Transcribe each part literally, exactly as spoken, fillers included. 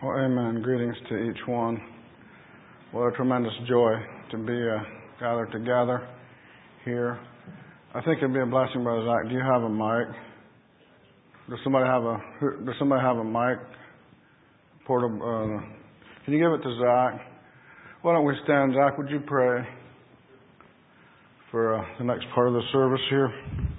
Well, amen. Greetings to each one. What a tremendous joy to be uh, gathered together here. I think it'd be a blessing, Brother Zach. Do you have a mic? Does somebody have a Does somebody have a mic? Portable. Uh, can you give it to Zach? Why don't we stand? Zach, would you pray for uh, the next part of the service here?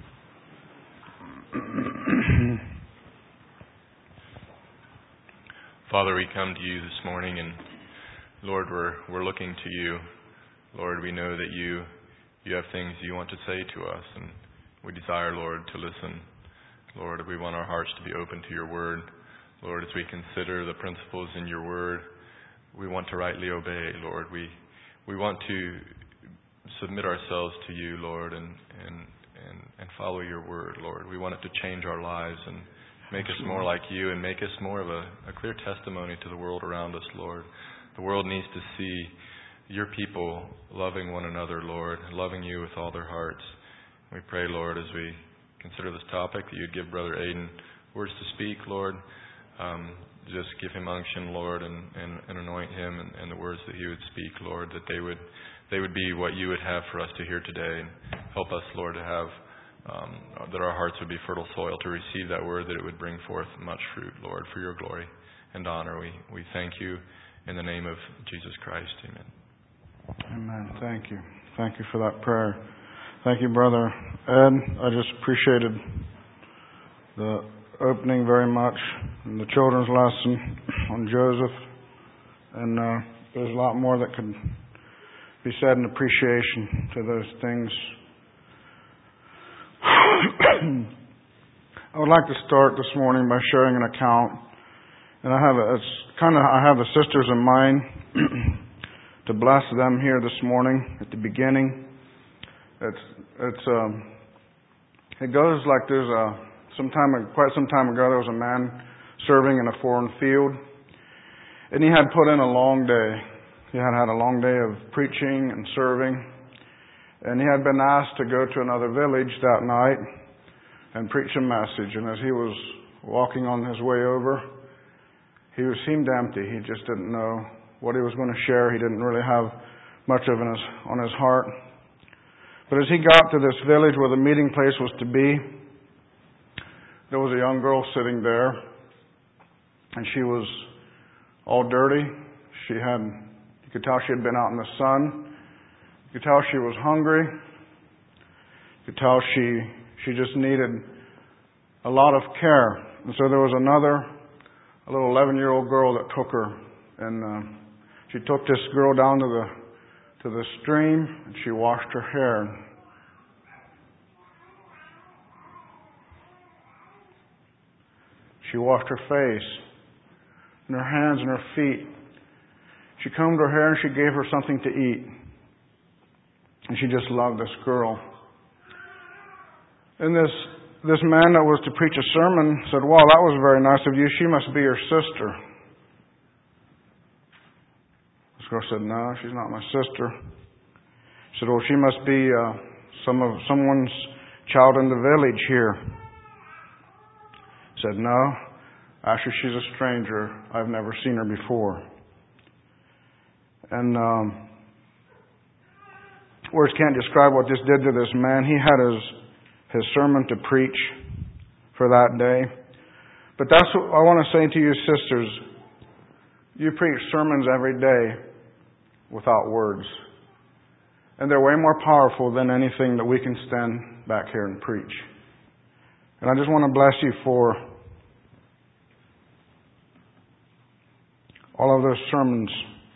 Father, we come to you this morning, and Lord, we're we're looking to you. Lord, we know that you you have things you want to say to us, and we desire, Lord, to listen. Lord, we want our hearts to be open to your word. Lord, as we consider the principles in your word, we want to rightly obey, Lord. We we want to submit ourselves to you, Lord, and and and, and follow your word, Lord. We want it to change our lives and make us more like you and make us more of a, a clear testimony to the world around us, Lord. The world needs to see your people loving one another, Lord, loving you with all their hearts. We pray, Lord, as we consider this topic, that you'd give Brother Aiden words to speak, Lord. Um, just give him unction, Lord, and, and, and anoint him and, and the words that he would speak, Lord, that they would they would be what you would have for us to hear today. And help us, Lord, to have Um, that our hearts would be fertile soil to receive that word, that it would bring forth much fruit, Lord, for your glory and honor. We we thank you in the name of Jesus Christ. Amen. Amen. Thank you. Thank you for that prayer. Thank you, Brother Ed. I just appreciated the opening very much and the children's lesson on Joseph. And uh, there's a lot more that could be said in appreciation to those things. I would like to start this morning by sharing an account, and I have a, it's kind of I have the sisters in mind to bless them here this morning at the beginning. It's it's um, it goes like there's a some time quite some time ago there was a man serving in a foreign field, and he had put in a long day. He had had a long day of preaching and serving. And he had been asked to go to another village that night and preach a message. And as he was walking on his way over, he seemed empty. He just didn't know what he was going to share. He didn't really have much of it on his, on his heart. But as he got to this village where the meeting place was to be, there was a young girl sitting there. And she was all dirty. She had, you could tell she had been out in the sun. You could tell she was hungry. You could tell she she just needed a lot of care. And so there was another, a little eleven-year-old girl that took her, and uh, she took this girl down to the to the stream, and she washed her hair. She washed her face, and her hands and her feet. She combed her hair, and she gave her something to eat. And she just loved this girl. And this this man that was to preach a sermon said, "Wow, that was very nice of you. She must be your sister." This girl said, "No, she's not my sister." He said, "Well, she must be uh, some of someone's child in the village here." He said, "No, actually, she's a stranger. I've never seen her before." And um, words can't describe what this did to this man. He had his his sermon to preach for that day. But that's what I want to say to you, sisters. You preach sermons every day without words. And they're way more powerful than anything that we can stand back here and preach. And I just want to bless you for all of those sermons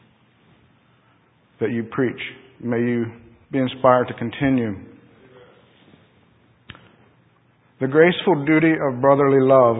that you preach. May you be inspired to continue. The graceful duty of brotherly love.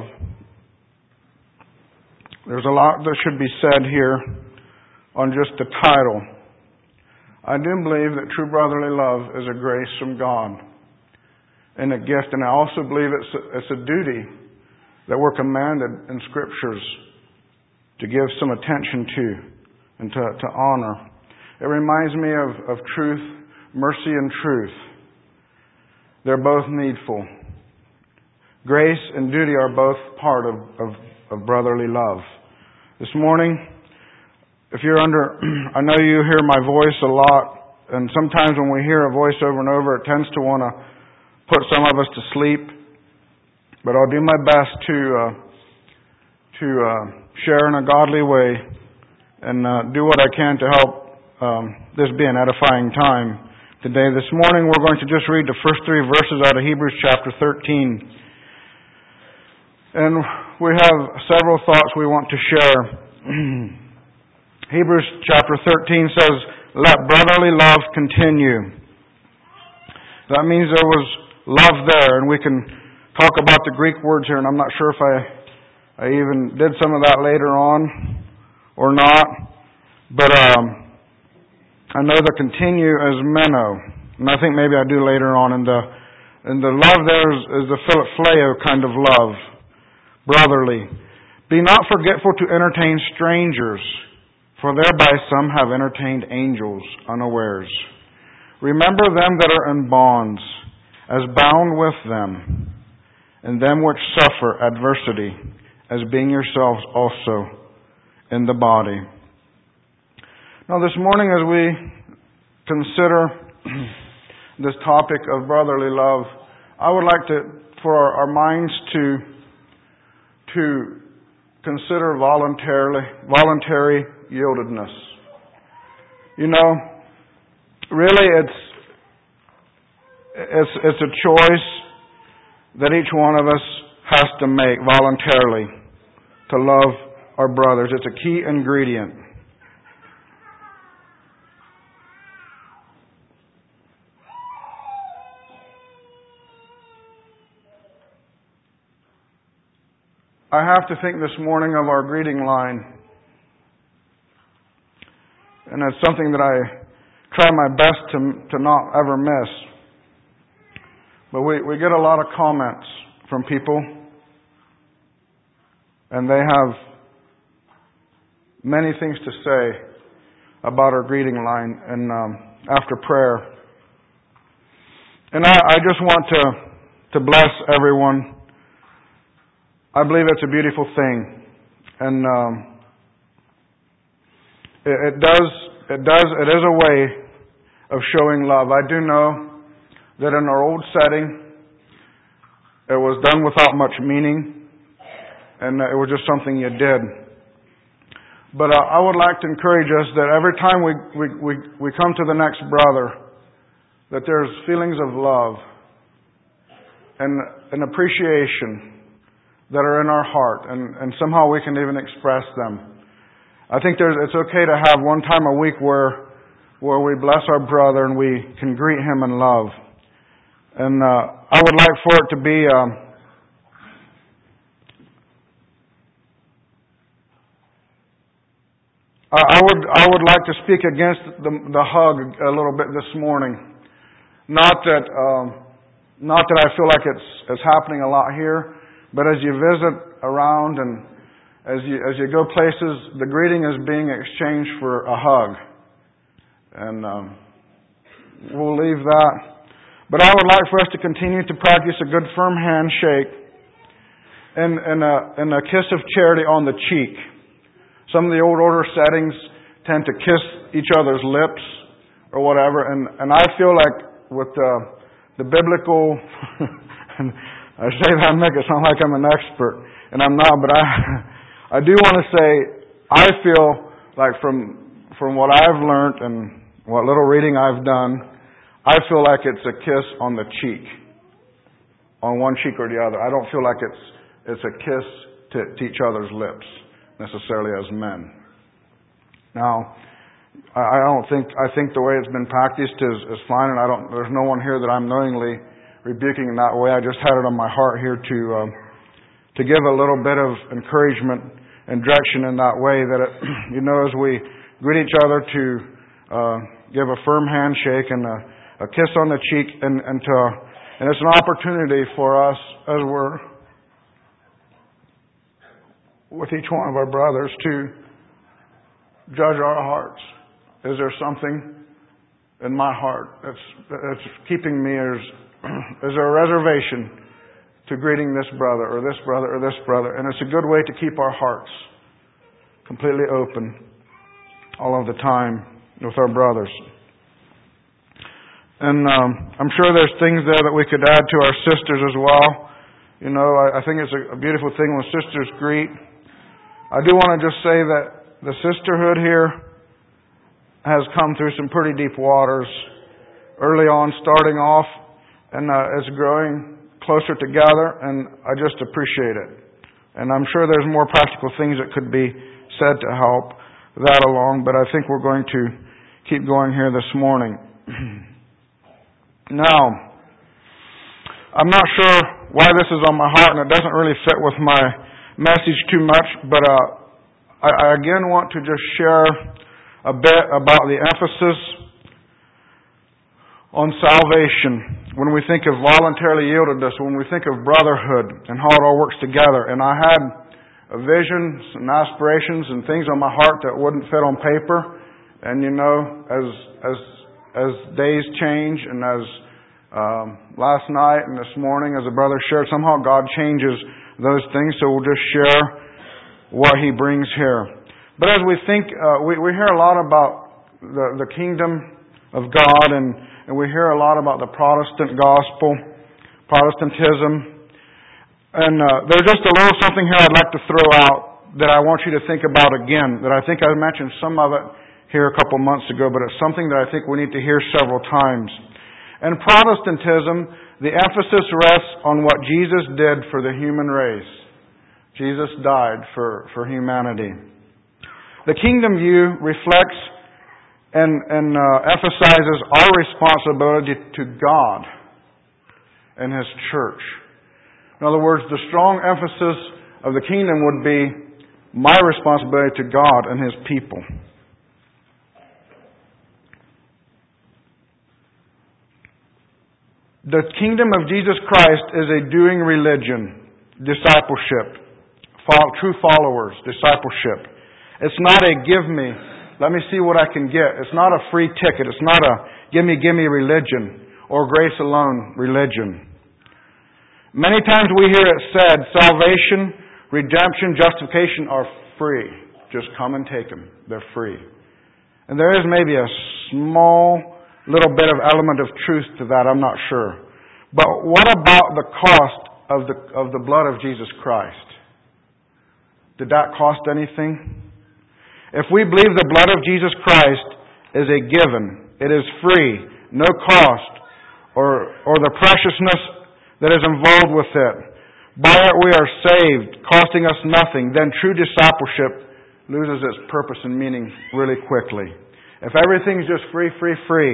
There's a lot that should be said here on just the title. I do believe that true brotherly love is a grace from God and a gift, and I also believe it's a, it's a duty that we're commanded in Scriptures to give some attention to and to, to honor. It reminds me of, of truth, mercy and truth. They're both needful. Grace and duty are both part of, of, of brotherly love. This morning, if you're under, I know you hear my voice a lot, and sometimes when we hear a voice over and over, it tends to want to put some of us to sleep. But I'll do my best to uh, to uh, share in a godly way and uh, do what I can to help um, this be an edifying time today. This morning, we're going to just read the first three verses out of Hebrews chapter thirteen. And we have several thoughts we want to share. Hebrews chapter thirteen says, "Let brotherly love continue." That means there was love there, and we can talk about the Greek words here, and I'm not sure if I, I even did some of that later on or not. But um, I know the continue is meno, and I think maybe I do later on. And the and the love there is, is the phileo kind of love, brotherly. "Be not forgetful to entertain strangers, for thereby some have entertained angels unawares. Remember them that are in bonds, as bound with them, and them which suffer adversity, as being yourselves also in the body." Now this morning, as we consider this topic of brotherly love, I would like to, for our, our minds to to consider voluntarily, voluntary yieldedness. You know, really it's, it's, it's a choice that each one of us has to make voluntarily to love our brothers. It's a key ingredient. I have to think this morning of our greeting line. And it's something that I try my best to to not ever miss. But we, we get a lot of comments from people. And they have many things to say about our greeting line and um, after prayer. And I, I just want to, to bless everyone. I believe it's a beautiful thing, and um, it, it does. It does. It is a way of showing love. I do know that in our old setting, it was done without much meaning, and it was just something you did. But uh, I would like to encourage us that every time we, we we we come to the next brother, that there's feelings of love and an appreciation that are in our heart, and, and somehow we can even express them. I think there's, it's okay to have one time a week where where we bless our brother and we can greet him in love. And uh, I would like for it to be um, I, I would I would like to speak against the the hug a little bit this morning. Not that um, not that I feel like it's it's happening a lot here. But as you visit around and as you as you go places, the greeting is being exchanged for a hug. And um, we'll leave that. But I would like for us to continue to practice a good firm handshake and, and, a, and a kiss of charity on the cheek. Some of the old order settings tend to kiss each other's lips or whatever. And, and I feel like with the, the biblical... I say that and make it sound like I'm an expert, and I'm not, but I I do want to say, I feel like from from what I've learned and what little reading I've done, I feel like it's a kiss on the cheek, on one cheek or the other. I don't feel like it's it's a kiss to, to each other's lips, necessarily as men. Now, I don't think, I think the way it's been practiced is, is fine, and I don't, there's no one here that I'm knowingly rebuking in that way. I just had it on my heart here to um, to give a little bit of encouragement and direction in that way. That it, you know, as we greet each other, to uh, give a firm handshake and a, a kiss on the cheek, and and to and it's an opportunity for us as we're with each one of our brothers to judge our hearts. Is there something in my heart that's that's keeping me as Is there a reservation to greeting this brother or this brother or this brother? And it's a good way to keep our hearts completely open all of the time with our brothers. And um, I'm sure there's things there that we could add to our sisters as well. You know, I, I think it's a, a beautiful thing when sisters greet. I do want to just say that the sisterhood here has come through some pretty deep waters early on, starting off, and uh, it's growing closer together, and I just appreciate it. And I'm sure there's more practical things that could be said to help that along, but I think we're going to keep going here this morning. Now, I'm not sure why this is on my heart, and it doesn't really fit with my message too much, but uh, I, I again want to just share a bit about the emphasis on salvation when we think of voluntarily yieldedness, when we think of brotherhood and how it all works together. And I had visions and aspirations and things on my heart that wouldn't fit on paper. And you know, as as as days change, and as um, last night and this morning, as a brother shared, somehow God changes those things. So we'll just share what He brings here. But as we think, uh, we, we hear a lot about the, the kingdom of God, and, and we hear a lot about the Protestant gospel, Protestantism. And uh, there's just a little something here I'd like to throw out that I want you to think about again, that I think I mentioned some of it here a couple months ago, but it's something that I think we need to hear several times. In Protestantism, the emphasis rests on what Jesus did for the human race. Jesus died for, for humanity. The kingdom view reflects and, and uh, emphasizes our responsibility to God and His church. In other words, the strong emphasis of the kingdom would be my responsibility to God and His people. The kingdom of Jesus Christ is a doing religion, discipleship, true followers, discipleship. It's not a give me, let me see what I can get. It's not a free ticket. It's not a give me, give me religion or grace alone religion. Many times we hear it said, salvation, redemption, justification are free. Just come and take them. They're free. And there is maybe a small little bit of element of truth to that, I'm not sure. But what about the cost of the, of the blood of Jesus Christ? Did that cost anything? If we believe the blood of Jesus Christ is a given, it is free, no cost, or or the preciousness that is involved with it, by it we are saved, costing us nothing, then true discipleship loses its purpose and meaning really quickly. If everything's just free, free, free,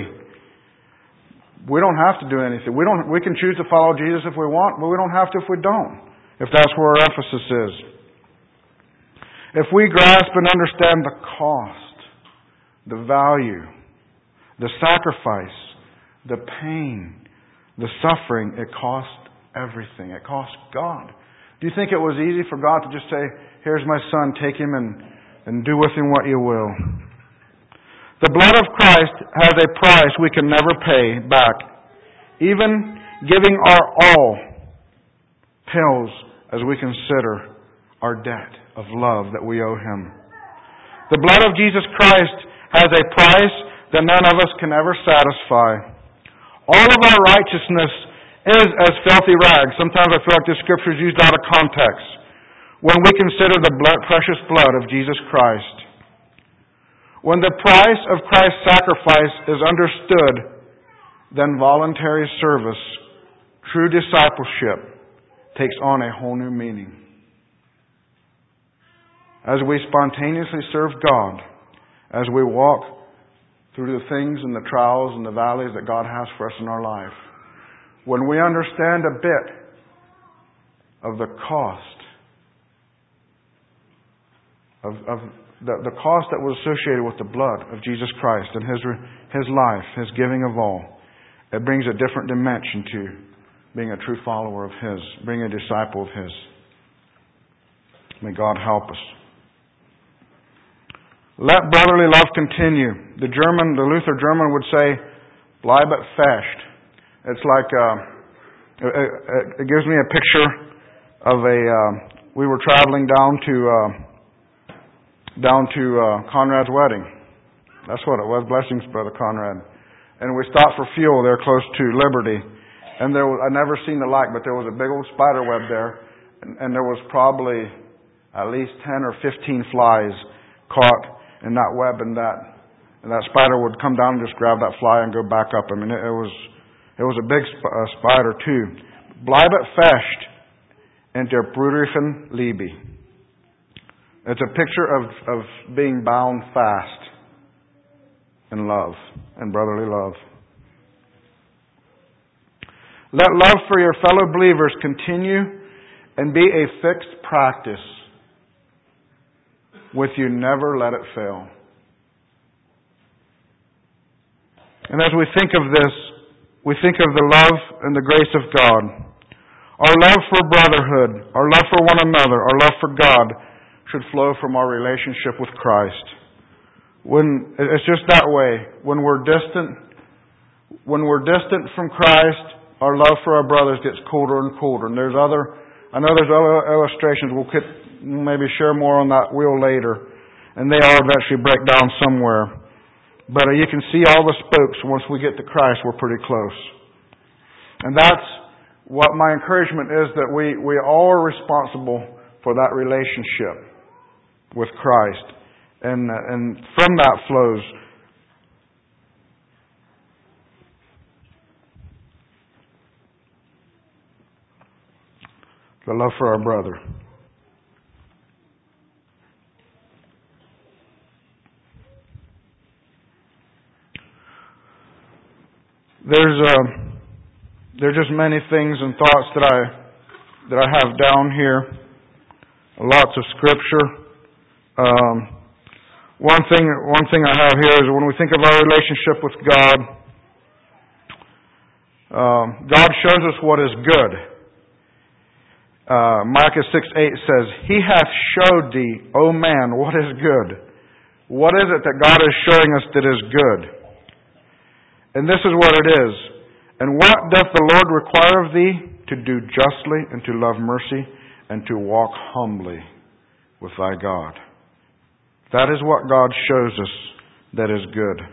we don't have to do anything. We don't. We can choose to follow Jesus if we want, but we don't have to if we don't, if that's where our emphasis is. If we grasp and understand the cost, the value, the sacrifice, the pain, the suffering, it cost everything. It cost God. Do you think it was easy for God to just say, here's my son, take him and, and do with him what you will? The blood of Christ has a price we can never pay back. Even giving our all pales as we consider our debt of love that we owe Him. The blood of Jesus Christ has a price that none of us can ever satisfy. All of our righteousness is as filthy rags. Sometimes I feel like this scripture is used out of context when we consider the blood, precious blood of Jesus Christ. When the price of Christ's sacrifice is understood, then voluntary service, true discipleship, takes on a whole new meaning. As we spontaneously serve God, as we walk through the things and the trials and the valleys that God has for us in our life, when we understand a bit of the cost, of, of the, the cost that was associated with the blood of Jesus Christ and His, His life, His giving of all, it brings a different dimension to being a true follower of His, being a disciple of His. May God help us. Let brotherly love continue. The German, the Luther German would say, "Bleibt fest." It's like uh, it, it gives me a picture of a. Uh, we were traveling down to uh, down to uh, Conrad's wedding. That's what it was. Blessings, Brother Conrad. And we stopped for fuel there close to Liberty. And there was, I'd never seen the like, but there was a big old spider web there. And, and there was probably at least ten or fifteen flies caught in that web, and that and that spider would come down and just grab that fly and go back up. I mean, it, it was it was a big sp- uh, spider too. Bleibet fest in der brüderlichen Liebe. It's a picture of, of being bound fast in love and brotherly love. Let love for your fellow believers continue and be a fixed practice. With you, never let it fail. And as we think of this, we think of the love and the grace of God. Our love for brotherhood, our love for one another, our love for God should flow from our relationship with Christ. When it's just that way. When we're distant, when we're distant from Christ, our love for our brothers gets colder and colder. And there's other, I know there's other illustrations. We'll get, maybe share more on that wheel later. And they all eventually break down somewhere. But you can see all the spokes. Once we get to Christ, we're pretty close. And that's what my encouragement is, that we, we all are responsible for that relationship with Christ. And, and from that flows the love for our brother. There's uh, there's just many things and thoughts that I that I have down here. Lots of scripture. Um, one thing one thing I have here is when we think of our relationship with God, um, God shows us what is good. Uh, Micah six eight says, He hath showed thee, O man, what is good. What is it that God is showing us that is good? And this is what it is. And what doth the Lord require of thee? To do justly, and to love mercy, and to walk humbly with thy God. That is what God shows us that is good.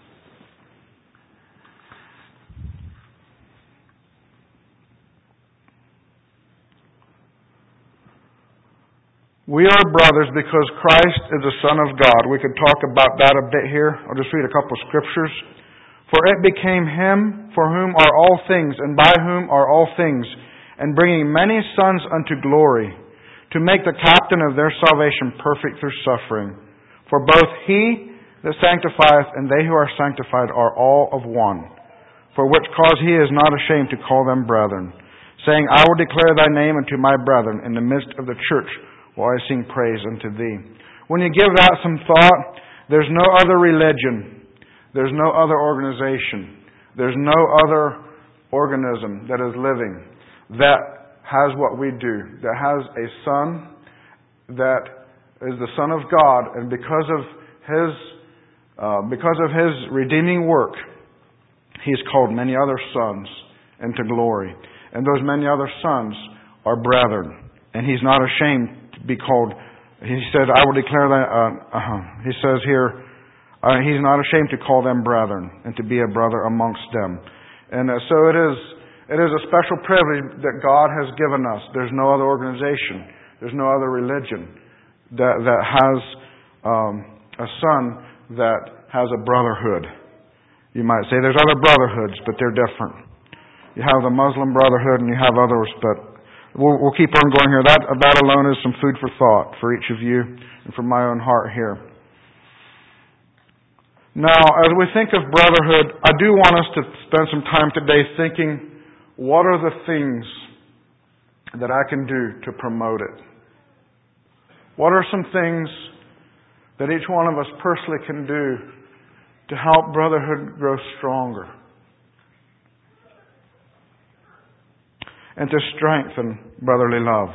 We are brothers because Christ is the Son of God. We could talk about that a bit here. I'll just read a couple of scriptures. For it became Him for whom are all things, and by whom are all things, and bringing many sons unto glory, to make the captain of their salvation perfect through suffering. For both He that sanctifieth and they who are sanctified are all of one. For which cause He is not ashamed to call them brethren, saying, I will declare Thy name unto my brethren in the midst of the church, while I sing praise unto Thee. When you give that some thought, there's no other religion. There's no other organization. There's no other organism that is living that has what we do, that has a Son that is the Son of God, and because of His uh, because of His redeeming work, He's called many other sons into glory. And those many other sons are brethren. And He's not ashamed be called. He said, I will declare that, uh, uh, he says here, uh, He's not ashamed to call them brethren and to be a brother amongst them. And uh, so it is, it is a special privilege that God has given us. There's no other organization. There's no other religion that, that has um, a son that has a brotherhood. You might say there's other brotherhoods, but they're different. You have the Muslim Brotherhood and you have others, but We'll, we'll keep on going here. That, that alone is some food for thought for each of you and for my own heart here. Now, as we think of brotherhood, I do want us to spend some time today thinking, what are the things that I can do to promote it? What are some things that each one of us personally can do to help brotherhood grow stronger? And to strengthen brotherly love.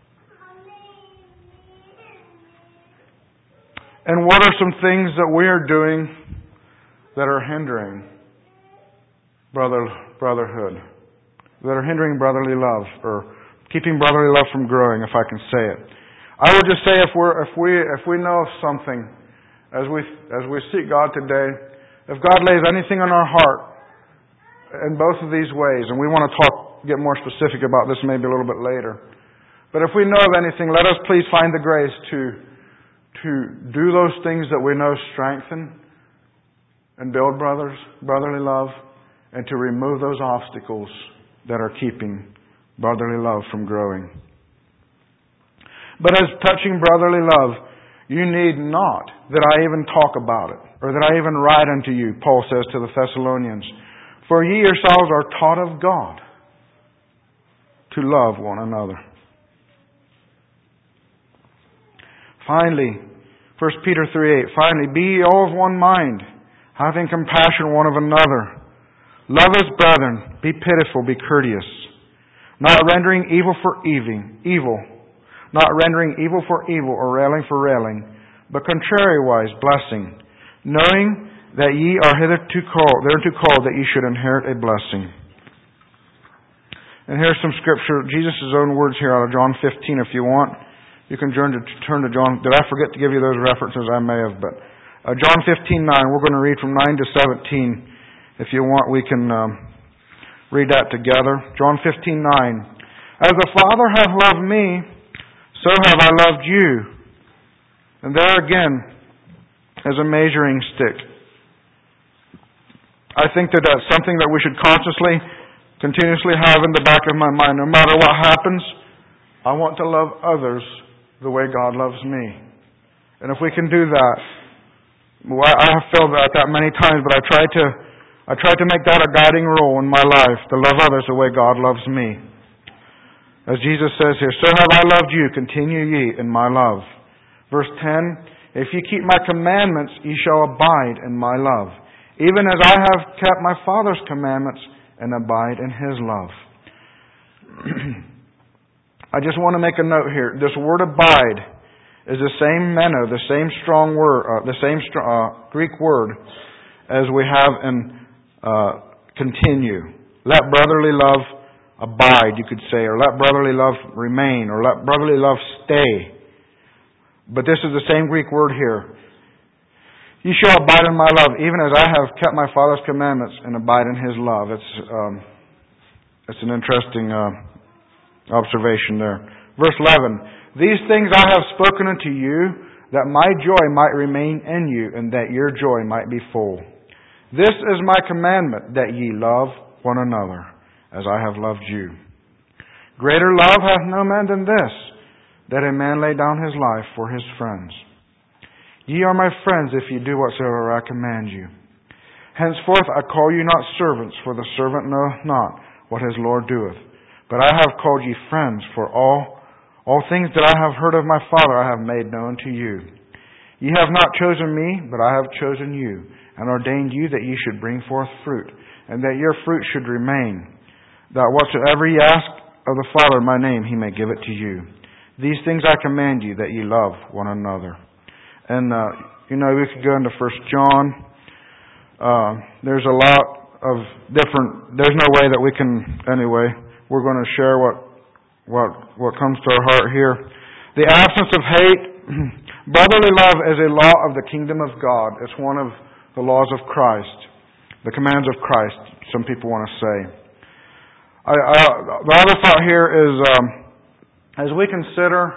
And what are some things that we are doing that are hindering brother brotherhood, that are hindering brotherly love, or keeping brotherly love from growing, if I can say it? I would just say if we're if we if we know of something as we as we seek God today, if God lays anything on our heart in both of these ways, and we want to talk get more specific about this maybe a little bit later. But if we know of anything, let us please find the grace to to do those things that we know strengthen and build brothers, brotherly love, and to remove those obstacles that are keeping brotherly love from growing. But as touching brotherly love, you need not that I even talk about it, or that I even write unto you, Paul says to the Thessalonians. For ye yourselves are taught of God to love one another. Finally, First Peter three eight, finally, be ye all of one mind, having compassion one of another. Love as brethren, be pitiful, be courteous, not rendering evil for evil, evil, not rendering evil for evil or railing for railing, but contrariwise blessing, knowing that ye are hitherto called, thereto called that ye should inherit a blessing. And here's some scripture, Jesus' own words here out of John fifteen if you want. You can turn to, turn to John. Did I forget to give you those references? I may have, but uh, John fifteen nine. We're going to read from nine to seventeen. If you want, we can um, read that together. John fifteen nine. As the Father hath loved me, so have I loved you. And there again, as a measuring stick. I think that that's something that we should consciously, continuously have in the back of my mind. No matter what happens, I want to love others the way God loves me. And if we can do that, well, I have failed at that many times, but I try to I try to make that a guiding rule in my life, to love others the way God loves me. As Jesus says here, so have I loved you, continue ye in my love. Verse ten, if ye keep my commandments, ye shall abide in my love, even as I have kept my Father's commandments and abide in His love. I just want to make a note here. This word abide is the same meno, the same strong word, uh, the same uh, Greek word as we have in uh, continue. Let brotherly love abide, you could say, or let brotherly love remain, or let brotherly love stay. But this is the same Greek word here. Ye shall abide in my love, even as I have kept my Father's commandments and abide in His love. It's um, it's an interesting Uh, observation there. Verse eleven. These things I have spoken unto you, that my joy might remain in you, and that your joy might be full. This is my commandment, that ye love one another, as I have loved you. Greater love hath no man than this, that a man lay down his life for his friends. Ye are my friends, if ye do whatsoever I command you. Henceforth I call you not servants, for the servant knoweth not what his Lord doeth. But I have called ye friends, for all all things that I have heard of my Father I have made known to you. Ye have not chosen me, but I have chosen you, and ordained you that ye should bring forth fruit, and that your fruit should remain, that whatsoever ye ask of the Father in my name, He may give it to you. These things I command you, that ye love one another. And, uh, you know, we could go into First John. Uh, there's a lot of different, there's no way that we can, anyway, we're going to share what what what comes to our heart here. The absence of hate. Brotherly love is a law of the kingdom of God. It's one of the laws of Christ, the commands of Christ, some people want to say. I, I, the other thought here is, um, as we consider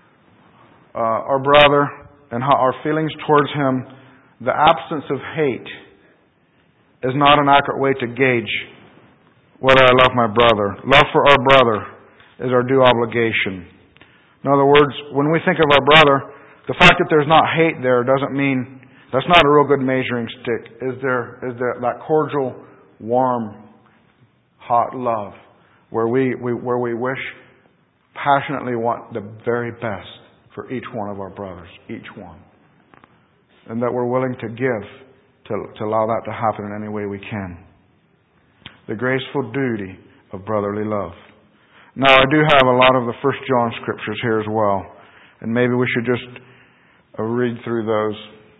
uh, our brother and how our feelings towards him, the absence of hate is not an accurate way to gauge whether I love my brother. Love for our brother is our due obligation. In other words, when we think of our brother, the fact that there's not hate there doesn't mean, that's not a real good measuring stick. Is there is there that cordial, warm, hot love where we, we where we wish, passionately want the very best for each one of our brothers, each one. And that we're willing to give to, to allow that to happen in any way we can. The graceful duty of brotherly love. Now, I do have a lot of the First John scriptures here as well, and maybe we should just uh, read through those.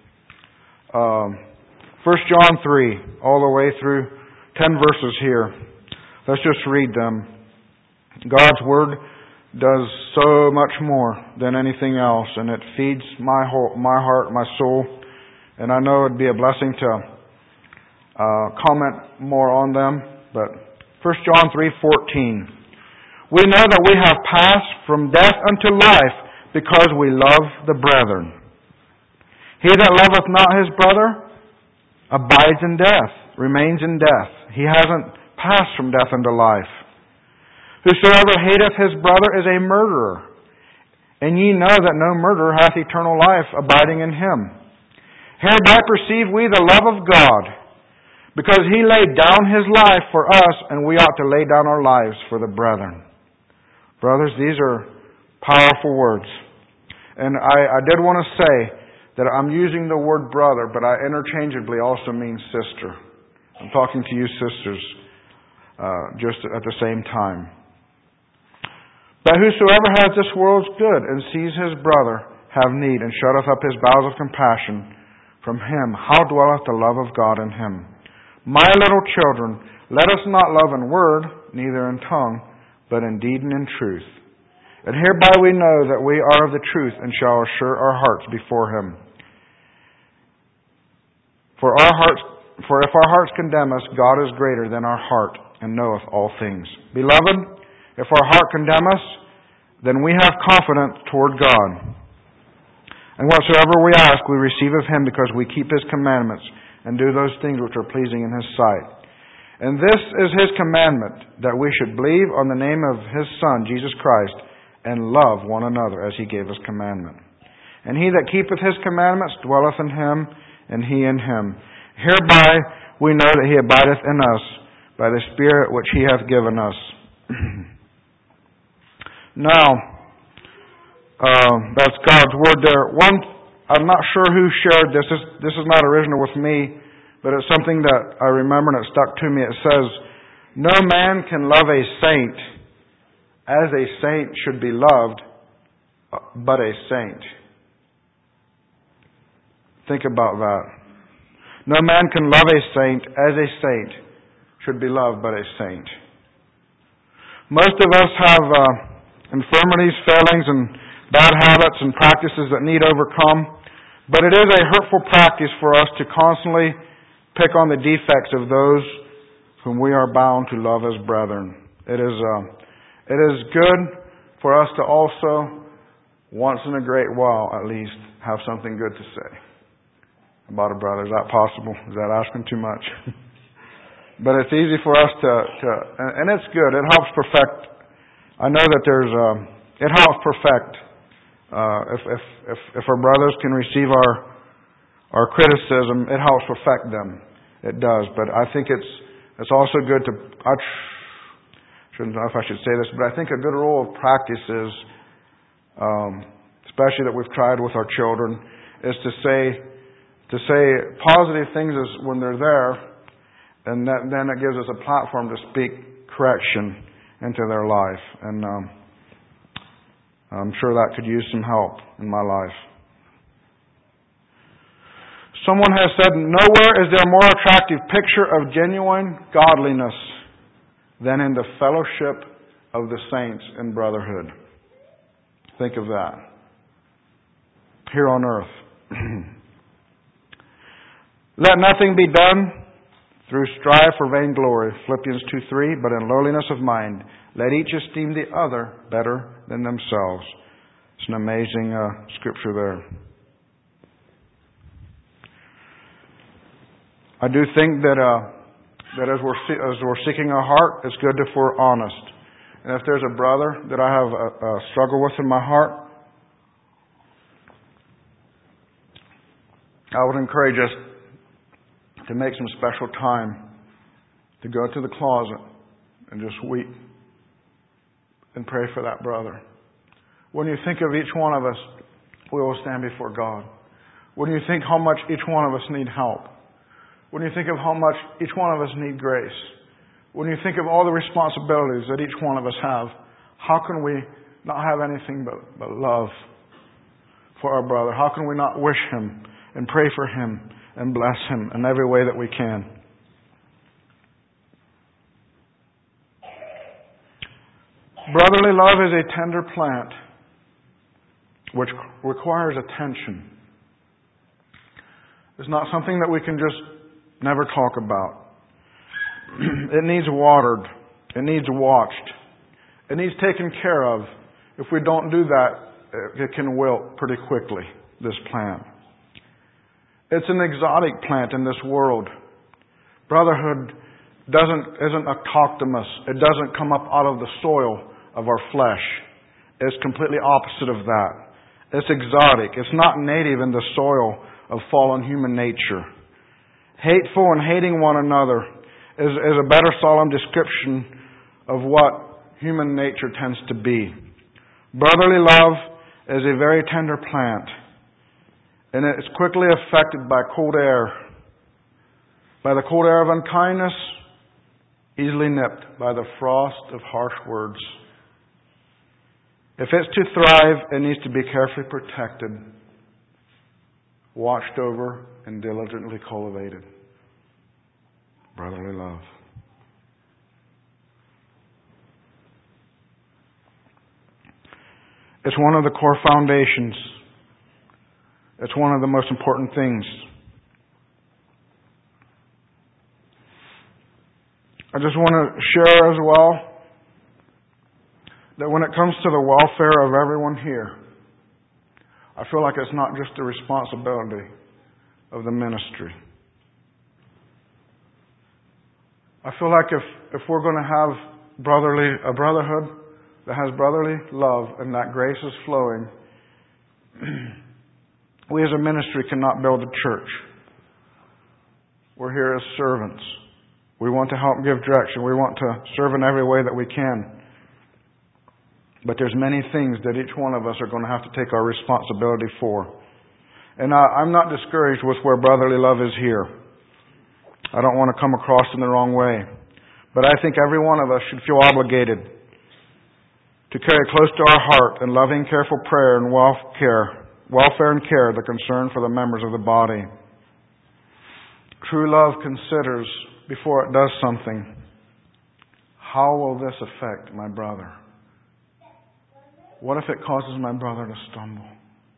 Um, First John three, all the way through ten verses here. Let's just read them. God's Word, does so much more than anything else, and it feeds my whole, my heart, my soul, and I know it'd be a blessing to uh, comment more on them. But First John three fourteen, we know that we have passed from death unto life because we love the brethren. He that loveth not his brother abides in death, remains in death. He hasn't passed from death unto life. Whosoever hateth his brother is a murderer, and ye know that no murderer hath eternal life abiding in him. Hereby perceive we the love of God, because He laid down His life for us, and we ought to lay down our lives for the brethren. Brothers, these are powerful words. And I, I did want to say that I'm using the word brother, but I interchangeably also mean sister. I'm talking to you sisters uh, just at the same time. But whosoever has this world's good and sees his brother have need and shutteth up his bowels of compassion from him, how dwelleth the love of God in him? My little children, let us not love in word, neither in tongue, but in deed and in truth. And hereby we know that we are of the truth and shall assure our hearts before Him. For our hearts, for if our hearts condemn us, God is greater than our heart and knoweth all things. Beloved, if our heart condemn us, then we have confidence toward God. And whatsoever we ask, we receive of Him, because we keep His commandments and do those things which are pleasing in His sight. And this is His commandment, that we should believe on the name of His Son, Jesus Christ, and love one another as He gave us commandment. And he that keepeth His commandments dwelleth in Him, and He in him. Hereby we know that He abideth in us, by the Spirit which He hath given us. Now, uh, that's God's Word there. One, I'm not sure who shared this. this. This is not original with me, but it's something that I remember and it stuck to me. It says, no man can love a saint as a saint should be loved, but a saint. Think about that. No man can love a saint as a saint should be loved, but a saint. Most of us have uh, infirmities, failings, and bad habits and practices that need overcome. But it is a hurtful practice for us to constantly pick on the defects of those whom we are bound to love as brethren. It is uh, it is good for us to also, once in a great while at least, have something good to say about a brother. Is that possible? Is that asking too much? But it's easy for us to, to and it's good. It helps perfect. I know that there's, uh, it helps perfect. Uh, if, if, if, if our brothers can receive our, our criticism, it helps perfect them. It does. But I think it's, it's also good to, I shouldn't know if I should say this, but I think a good rule of practice is, um, especially that we've tried with our children, is to say, to say positive things is when they're there, and that, then it gives us a platform to speak correction into their life. And um, I'm sure that could use some help in my life. Someone has said, nowhere is there a more attractive picture of genuine godliness than in the fellowship of the saints in brotherhood. Think of that. Here on earth. Let nothing be done through strife or vainglory, Philippians two three, but in lowliness of mind, let each esteem the other better than themselves. It's an amazing uh, scripture there. I do think that uh, that as we're as we're seeking our heart, it's good if we're honest. And if there's a brother that I have a, a struggle with in my heart, I would encourage us to make some special time to go to the closet and just weep and pray for that brother. When you think of each one of us, we will stand before God. When you think how much each one of us need help, when you think of how much each one of us need grace, when you think of all the responsibilities that each one of us have, how can we not have anything but, but love for our brother? How can we not wish him and pray for him and bless him in every way that we can? Brotherly love is a tender plant which requires attention. It's not something that we can just never talk about. It needs watered. It needs watched. It needs taken care of. If we don't do that, it can wilt pretty quickly, this plant. It's an exotic plant in this world. Brotherhood doesn't isn't a coctamus. It doesn't come up out of the soil of our flesh. It's completely opposite of that. It's exotic. It's not native in the soil of fallen human nature. Hateful and hating one another is, is a better solemn description of what human nature tends to be. Brotherly love is a very tender plant, and it's quickly affected by cold air, by the cold air of unkindness, easily nipped by the frost of harsh words. If it's to thrive, it needs to be carefully protected, watched over, and diligently cultivated. Brotherly love. It's one of the core foundations. It's one of the most important things. I just want to share as well that when it comes to the welfare of everyone here, I feel like it's not just the responsibility of the ministry. I feel like if, if we're going to have brotherly a brotherhood that has brotherly love and that grace is flowing, we as a ministry cannot build a church. We're here as servants. We want to help give direction. We want to serve in every way that we can. But there's many things that each one of us are going to have to take our responsibility for. And I, I'm not discouraged with where brotherly love is here. I don't want to come across in the wrong way. But I think every one of us should feel obligated to carry close to our heart in loving, careful prayer and welfare, welfare and care the concern for the members of the body. True love considers before it does something, how will this affect my brother? What if it causes my brother to stumble?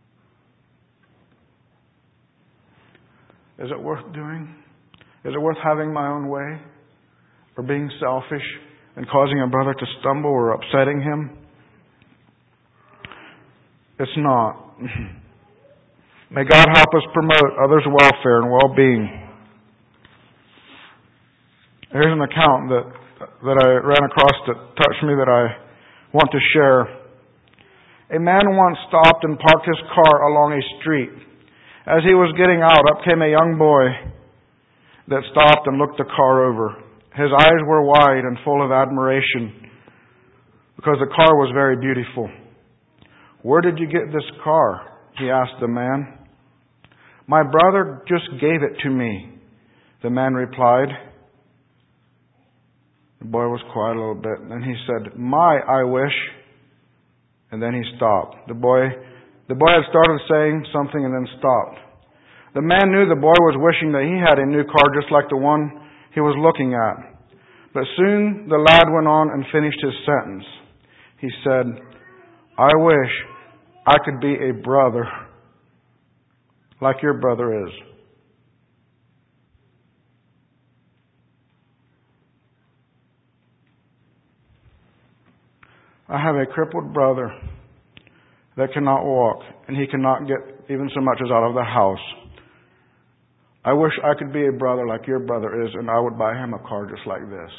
Is it worth doing? Is it worth having my own way? Or being selfish and causing a brother to stumble or upsetting him? It's not. May God help us promote others' welfare and well-being. Here's an account that that I ran across that touched me that I want to share. A man once stopped and parked his car along a street. As he was getting out, up came a young boy that stopped and looked the car over. His eyes were wide and full of admiration because the car was very beautiful. "Where did you get this car?" he asked the man. "My brother just gave it to me," the man replied. The boy was quiet a little bit, and then he said, "My, I wish." And then he stopped. The boy, the boy had started saying something and then stopped. The man knew the boy was wishing that he had a new car just like the one he was looking at. But soon the lad went on and finished his sentence. He said, "I wish I could be a brother like your brother is." I have a crippled brother that cannot walk, and he cannot get even so much as out of the house. I wish I could be a brother like your brother is, and I would buy him a car just like this.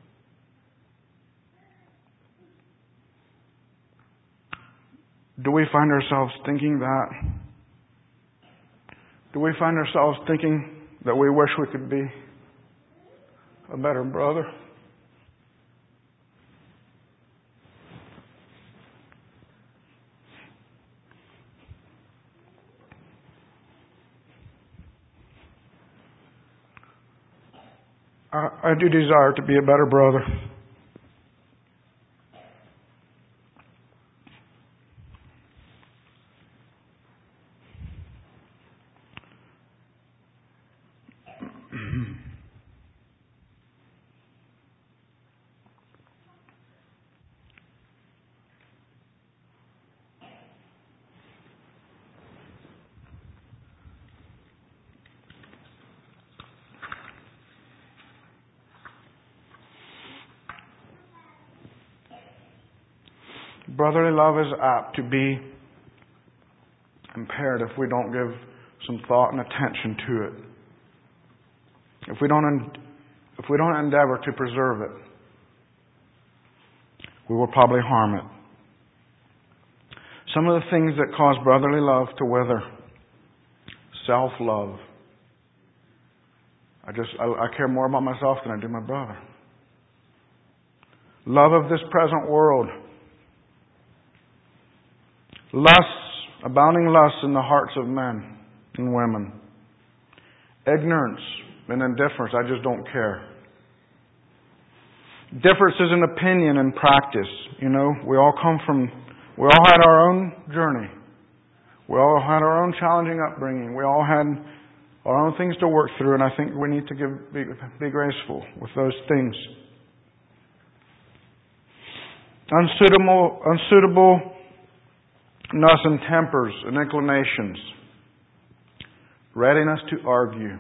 Do we find ourselves thinking that? Do we find ourselves thinking that we wish we could be a better brother? I, I do desire to be a better brother. Brotherly love is apt to be impaired if we don't give some thought and attention to it. If we don't, if we don't endeavor to preserve it, we will probably harm it. Some of the things that cause brotherly love to wither: self-love. I just I, I care more about myself than I do my brother. Love of this present world. Lusts, abounding lusts in the hearts of men and women. Ignorance and indifference. I just don't care. Differences in opinion and practice. You know, we all come from, we all had our own journey. We all had our own challenging upbringing. We all had our own things to work through, and I think we need to give, be, be graceful with those things. Unsuitable, unsuitableness in tempers and inclinations. Readiness to argue.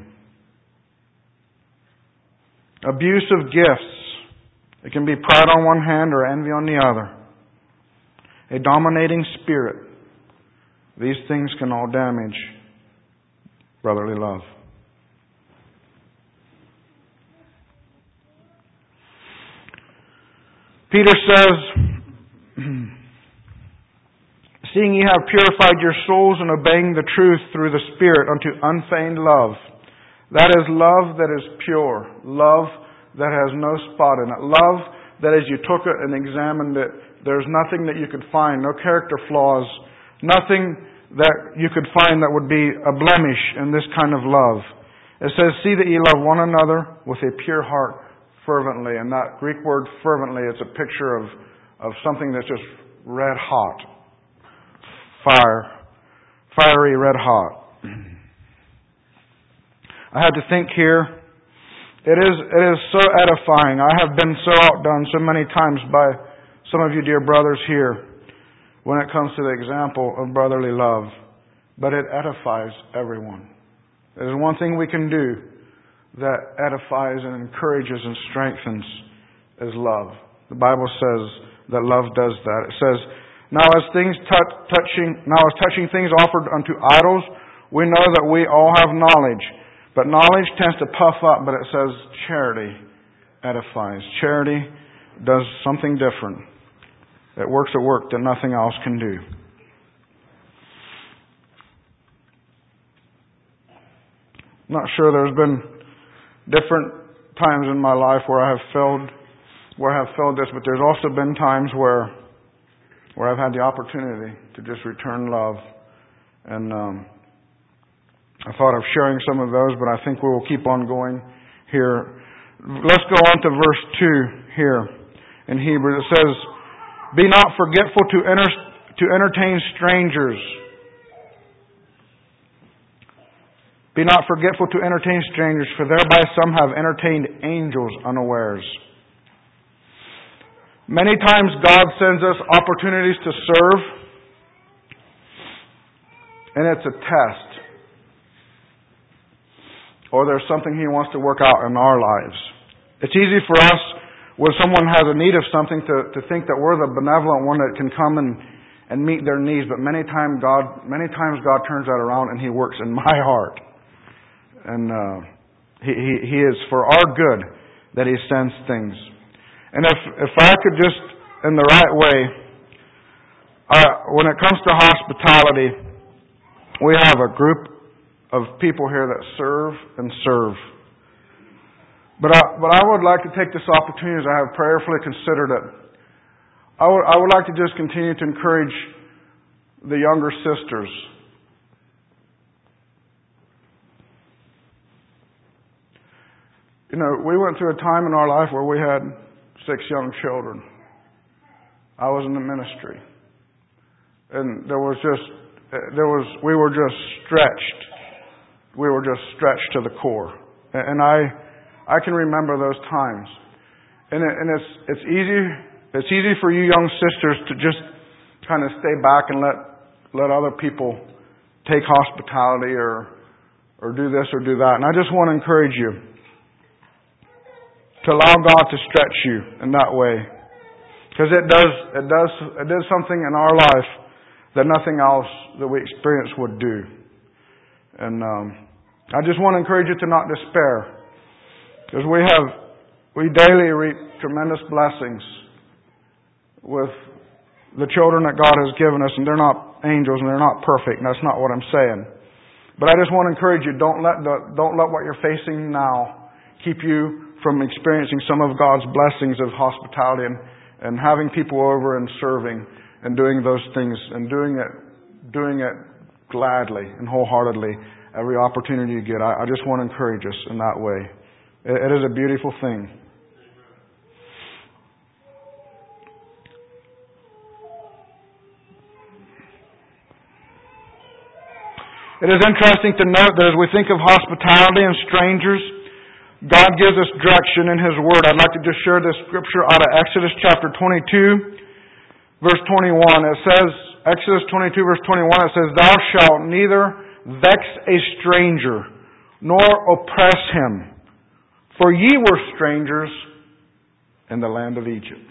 Abuse of gifts. It can be pride on one hand or envy on the other. A dominating spirit. These things can all damage brotherly love. Peter says, seeing ye have purified your souls in obeying the truth through the Spirit unto unfeigned love. That is love that is pure. Love that has no spot in it. Love that as you took it and examined it, there's nothing that you could find, no character flaws, nothing that you could find that would be a blemish in this kind of love. It says, see that ye love one another with a pure heart fervently. And that Greek word fervently, it's a picture of, of something that's just red hot. Fire. Fiery red hot. I had to think here. It is, it is so edifying. I have been so outdone so many times by some of you dear brothers here when it comes to the example of brotherly love. But it edifies everyone. There's one thing we can do that edifies and encourages and strengthens is love. The Bible says that love does that. It says, now as things t- touching, now as touching things offered unto idols, we know that we all have knowledge. But knowledge tends to puff up, but it says charity edifies. Charity does something different. It works a work that nothing else can do. I'm not sure, there's been different times in my life where I have felt where I have felt this, but there's also been times where where I've had the opportunity to just return love. And um, I thought of sharing some of those, but I think we will keep on going here. Let's go on to verse two here in Hebrew. It says, be not forgetful to enter, to entertain strangers. Be not forgetful to entertain strangers, for thereby some have entertained angels unawares. Many times God sends us opportunities to serve, and it's a test. Or there's something He wants to work out in our lives. It's easy for us, when someone has a need of something, to, to think that we're the benevolent one that can come and, and meet their needs. But many times God, many times God turns that around and He works in my heart. And uh, he, he, he is for our good that He sends things. And if if I could just, in the right way, uh, when it comes to hospitality, we have a group of people here that serve and serve. But I, but I would like to take this opportunity, as I have prayerfully considered it. I would, I would like to just continue to encourage the younger sisters. You know, we went through a time in our life where we had six young children. I was in the ministry. And there was just, there was, we were just stretched. We were just stretched to the core. And I, I can remember those times. And, it, and it's, it's easy, it's easy for you young sisters to just kind of stay back and let, let other people take hospitality or, or do this or do that. And I just want to encourage you to allow God to stretch you in that way. Because it does, it does, it does something in our life that nothing else that we experience would do. And um, I just want to encourage you to not despair. Because we have, we daily reap tremendous blessings with the children that God has given us. And they're not angels and they're not perfect. And that's not what I'm saying. But I just want to encourage you, don't let the, don't let what you're facing now keep you from experiencing some of God's blessings of hospitality and, and having people over and serving and doing those things and doing it, doing it gladly and wholeheartedly every opportunity you get. I, I just want to encourage us in that way. It, it is a beautiful thing. It is interesting to note that as we think of hospitality and strangers, God gives us direction in His Word. I'd like to just share this scripture out of Exodus chapter twenty-two, verse twenty-one. It says, Exodus twenty-two, verse twenty-one, it says, Thou shalt neither vex a stranger, nor oppress him, for ye were strangers in the land of Egypt.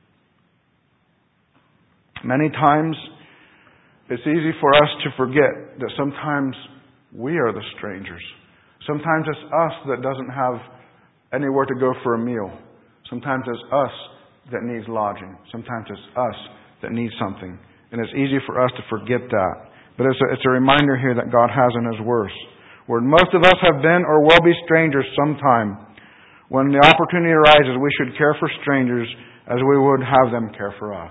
Many times, it's easy for us to forget that sometimes we are the strangers. Sometimes it's us that doesn't have anywhere to go for a meal. Sometimes it's us that needs lodging. Sometimes it's us that needs something. And it's easy for us to forget that. But it's a, it's a reminder here that God has in His Word. Where most of us have been or will be strangers sometime. When the opportunity arises, we should care for strangers as we would have them care for us.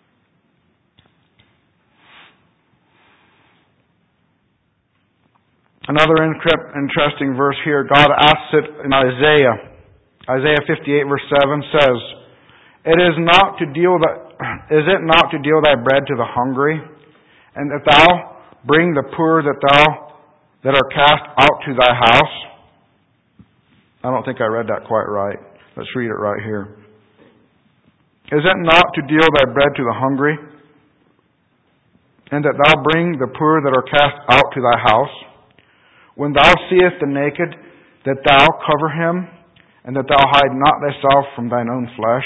Another interesting verse here, God asks it in Isaiah. Isaiah fifty-eight verse seven says, It is not to deal that, is it not to deal thy bread to the hungry, and that thou bring the poor that thou that are cast out to thy house? I don't think I read that quite right. Let's read it right here. Is it not to deal thy bread to the hungry, and that thou bring the poor that are cast out to thy house? When thou seest the naked, that thou cover him, and that thou hide not thyself from thine own flesh.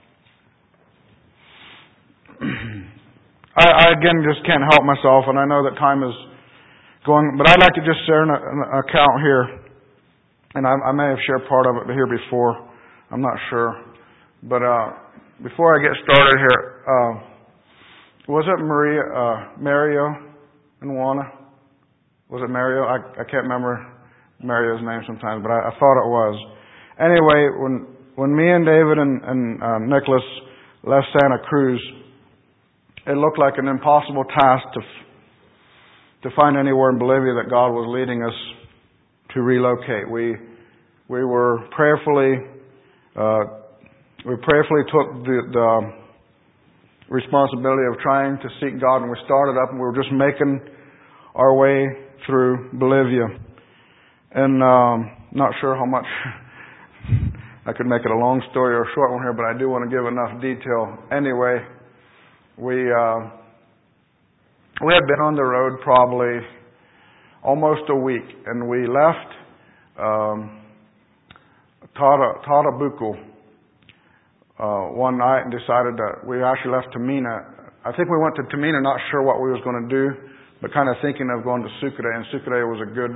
I, I again just can't help myself, and I know that time is going, but I'd like to just share an, an account here. And I, I may have shared part of it here before. I'm not sure. But uh, before I get started here, uh, was it Maria, uh, Mario and Juana? Was it Mario? I, I can't remember Mario's name sometimes, but I, I thought it was. Anyway, when when me and David and, and uh, Nicholas left Santa Cruz, it looked like an impossible task to to find anywhere in Bolivia that God was leading us to relocate. We we were prayerfully uh, we prayerfully took the, the responsibility of trying to seek God, and we started up, and we were just making our way through Bolivia. And um, not sure how much I could make it a long story or a short one here, but I do want to give enough detail. Anyway, we uh, we had been on the road probably almost a week, and we left um, Tata, Tatabuco uh, one night and decided that we actually left Tamina. I think we went to Tamina, not sure what we was going to do, but kind of thinking of going to Sucre, and Sucre was a good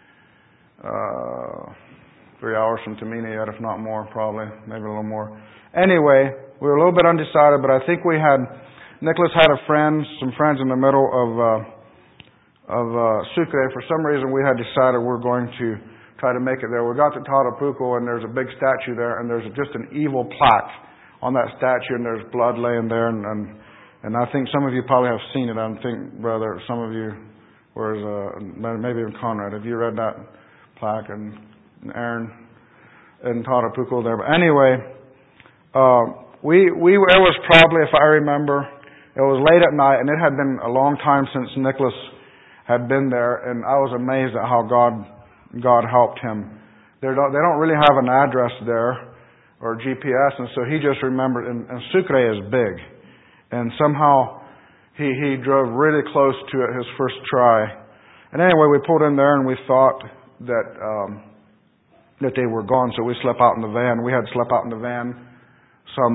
uh, three hours from Tamina yet, if not more, probably, maybe a little more. Anyway, we were a little bit undecided, but I think we had, Nicholas had a friend, some friends in the middle of uh, of uh, Sucre. For some reason, we had decided we were going to try to make it there. We got to Tatapuco, and there's a big statue there, and there's just an evil plaque on that statue, and there's blood laying there, and, and And I think some of you probably have seen it. I think, brother, some of you, whereas uh, maybe even Conrad, have you read that plaque? And, and Aaron and Tatapuco there. But anyway, uh, we we it was probably, if I remember, it was late at night, and it had been a long time since Nicholas had been there, and I was amazed at how God God helped him. They don't they don't really have an address there or G P S, and so he just remembered. And, and Sucre is big. And somehow he, he drove really close to it his first try. And anyway, we pulled in there, and we thought that um, that they were gone, so we slept out in the van. We had slept out in the van some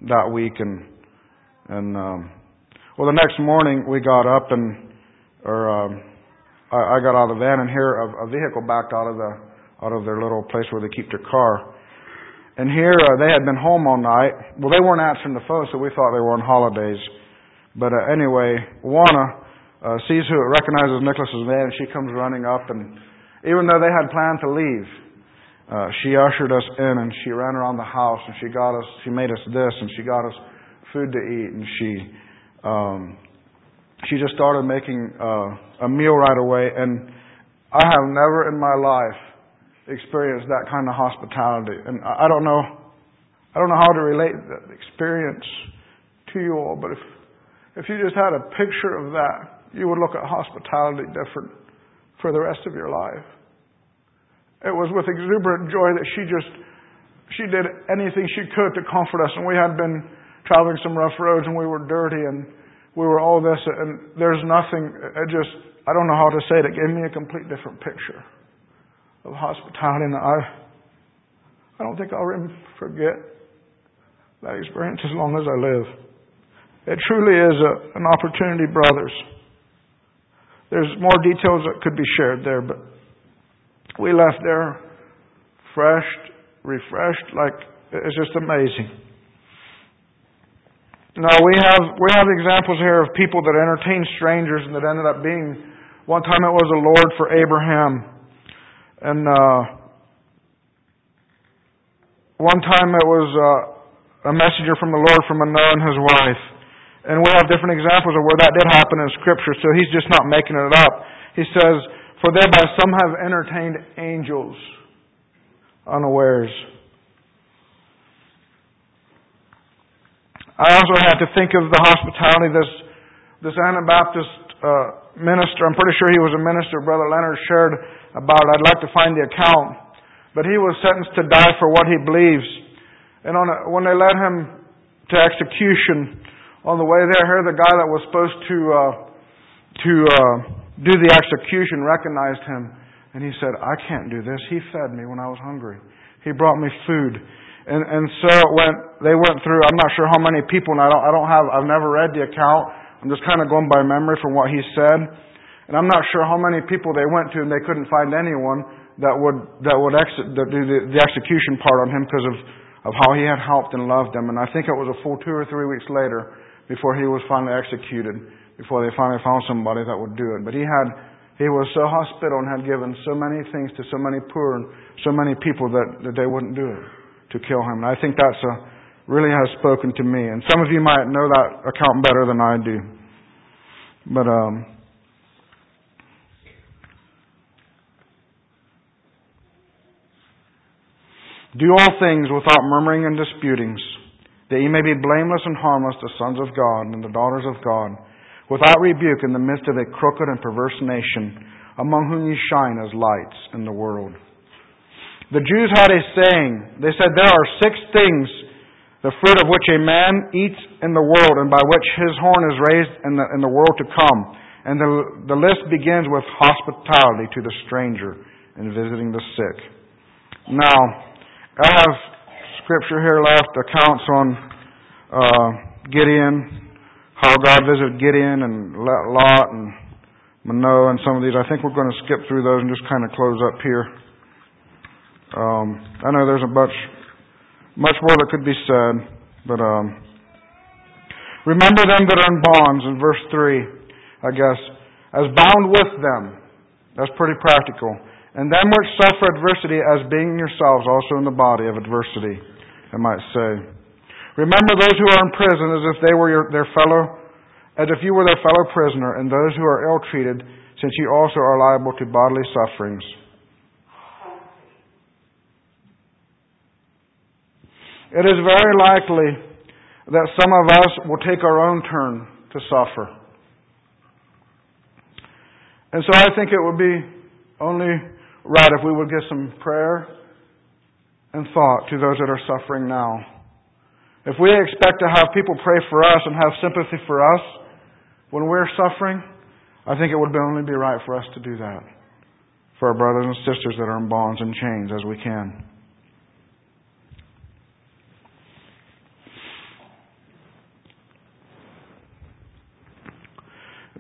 that week, and and um, well, the next morning we got up and or um, I, I got out of the van, and here a, a vehicle backed out of the out of their little place where they keep their car. And here uh, they had been home all night. Well, they weren't answering the phone, so we thought they were on holidays. But uh, anyway, Juana uh, sees who recognizes Nicholas's van, and she comes running up. And even though they had planned to leave, uh, she ushered us in, and she ran around the house, and she got us. She made us this, and she got us food to eat, and she um, she just started making uh, a meal right away. And I have never in my life experienced that kind of hospitality, and I don't know, I don't know how to relate that experience to you all. But if if you just had a picture of that, you would look at hospitality different for the rest of your life. It was with exuberant joy that she just she did anything she could to comfort us. And we had been traveling some rough roads, and we were dirty, and we were all this, and there's nothing. It just I don't know how to say it. It gave me a complete different picture of hospitality, and I, I don't think I'll forget that experience as long as I live. It truly is a, an opportunity, brothers. There's more details that could be shared there, but we left there refreshed, refreshed, like it's just amazing. Now we have we have examples here of people that entertained strangers and that ended up being. One time it was a Lord for Abraham. And uh, one time it was uh, a messenger from the Lord from Manoah and his wife. And we have different examples of where that did happen in Scripture, so he's just not making it up. He says, "For thereby some have entertained angels unawares." I also had to think of the hospitality this this Anabaptist uh, minister, I'm pretty sure he was a minister, Brother Leonard shared about. I'd like to find the account. But he was sentenced to die for what he believes. And on a, when they led him to execution, on the way there, here the guy that was supposed to uh, to uh, do the execution recognized him. And he said, "I can't do this. He fed me when I was hungry. He brought me food." And and so it went. They went through. I'm not sure how many people, and I don't. I don't have. I've never read the account. I'm just kind of going by memory from what he said. And I'm not sure how many people they went to, and they couldn't find anyone that would that would exit that do the, the execution part on him because of of how he had helped and loved them. And I think it was a full two or three weeks later before he was finally executed. Before they finally found somebody that would do it. But he had. He was so hospitable and had given so many things to so many poor and so many people that, that they wouldn't do it to kill him. And I think that's a, really has spoken to me. And some of you might know that account better than I do. But um, do all things without murmuring and disputings, that ye may be blameless and harmless, the sons of God and the daughters of God, without rebuke in the midst of a crooked and perverse nation, among whom ye shine as lights in the world. The Jews had a saying. They said, "There are six things, the fruit of which a man eats in the world, and by which his horn is raised in the, in the world to come." And the, the list begins with hospitality to the stranger and visiting the sick. Now, I have scripture here left, accounts on uh, Gideon, how God visited Gideon and Lot and Manoah and some of these. I think we're going to skip through those and just kind of close up here. Um, I know there's a much, much more that could be said, but um, remember them that are in bonds in verse three, I guess, as bound with them. That's pretty practical. And them which suffer adversity as being yourselves also in the body of adversity, I might say. Remember those who are in prison as if they were your, their fellow, as if you were their fellow prisoner, and those who are ill-treated, since you also are liable to bodily sufferings. It is very likely that some of us will take our own turn to suffer. And so I think it would be only right if we would give some prayer and thought to those that are suffering now. If we expect to have people pray for us and have sympathy for us when we're suffering, I think it would only be right for us to do that for our brothers and sisters that are in bonds and chains as we can.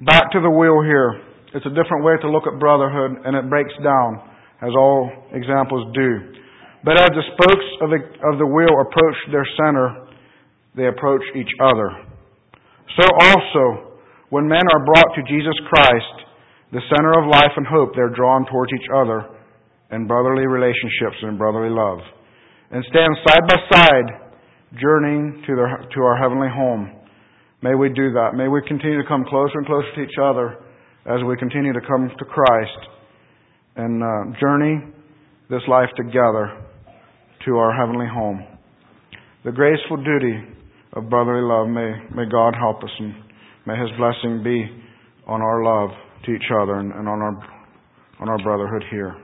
Back to the wheel here. It's a different way to look at brotherhood, and it breaks down, as all examples do. But as the spokes of the, of the wheel approach their center, they approach each other. So also, when men are brought to Jesus Christ, the center of life and hope, they're drawn towards each other in brotherly relationships and brotherly love, and stand side by side, journeying to, their, to our heavenly home. May we do that. May we continue to come closer and closer to each other as we continue to come to Christ and uh, journey this life together to our heavenly home. The graceful duty of brotherly love, may, may God help us, and may His blessing be on our love to each other and, and on our on our brotherhood here.